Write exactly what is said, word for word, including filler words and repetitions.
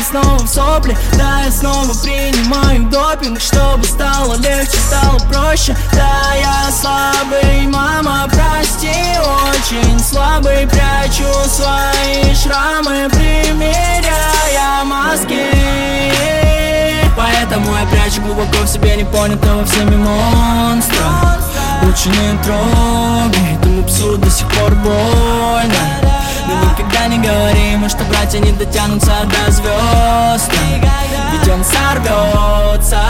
снова в сопли. Да, я снова принимаю допинг, чтобы стало легче, стало проще. Да, я слабый, мама, прости, очень слабый. Прячу свои шрамы, примеряя маски. Поэтому я прячу глубоко в себе непонятого всеми монстра. Лучше не трогай, этому псу до сих пор больно. Мы никогда не говорим, что братья не дотянутся до звезд. Ведь он сорвется